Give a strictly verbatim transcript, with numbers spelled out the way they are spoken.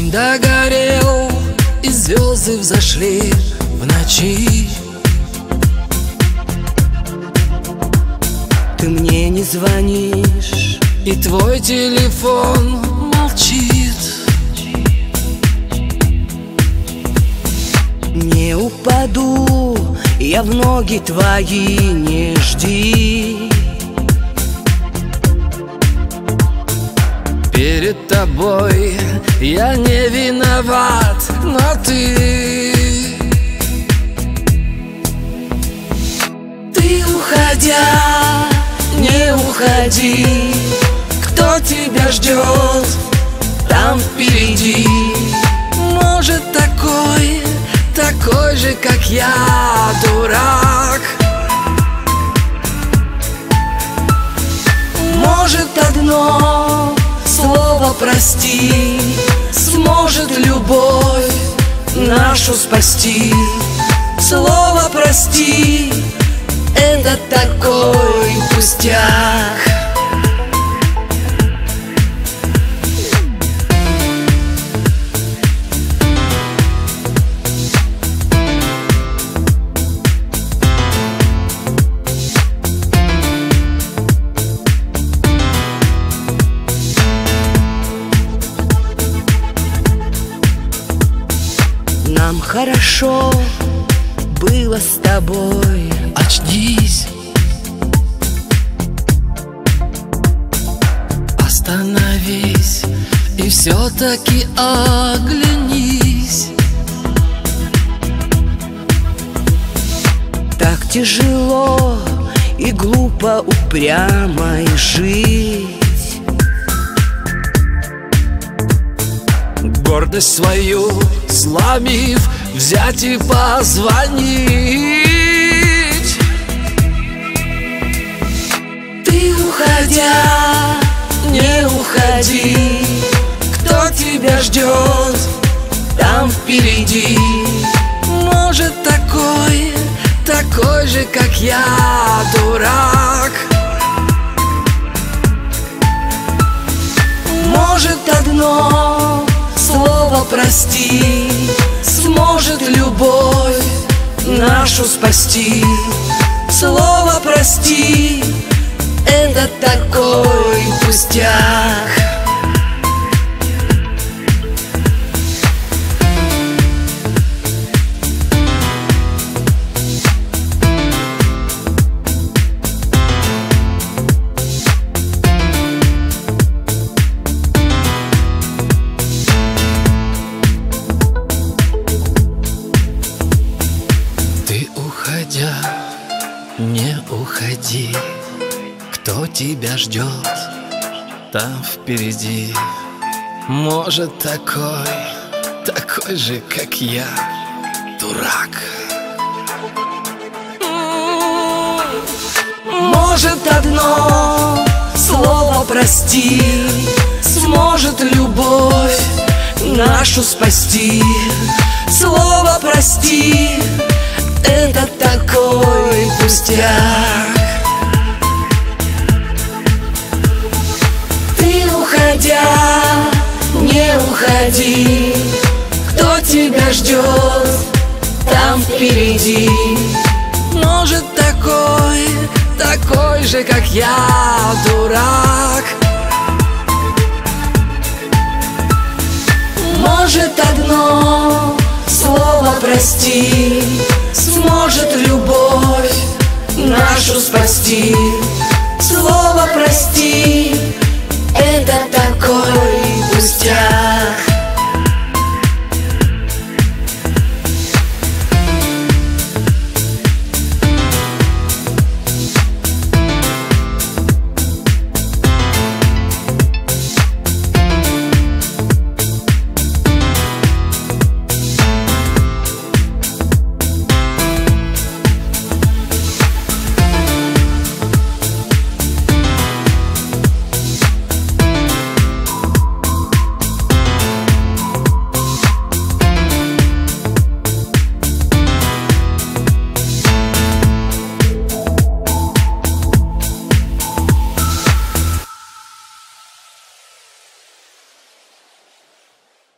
Дом догорел, и звезды взошли в ночи. Ты мне не звонишь, и твой телефон молчит. Не упаду я в ноги твои, не жди. Перед тобой я не виноват, но ты Ты, уходя, не уходи. Кто тебя ждет там впереди? Может, такой, такой же, как я, дурак. Может, одно слово прости сможет любовь нашу спасти. Слово прости — это такой пустяк. Нам хорошо было с тобой. Очнись, остановись и все-таки оглянись. Так тяжело и глупо упрямо и жить. Гордость свою сломив, взять и позвонить. Ты, уходя, не уходи. Кто тебя ждет там впереди? Может, такой, такой же, как я, дурак. Может, одно слово прости сможет любовь нашу спасти. Слово прости — это такой пустяк. Уходя, не уходи. Кто тебя ждет там впереди? Может, такой, такой же, как я, дурак. Может, одно слово прости сможет любовь нашу спасти. Слово прости — это такой пустяк. Ты, уходя, не уходи. Кто тебя ждет там впереди? Может, такой, такой же, как я, дурак. Может, одно слово прости сможет любовь нашу спасти. Слово прости — это так.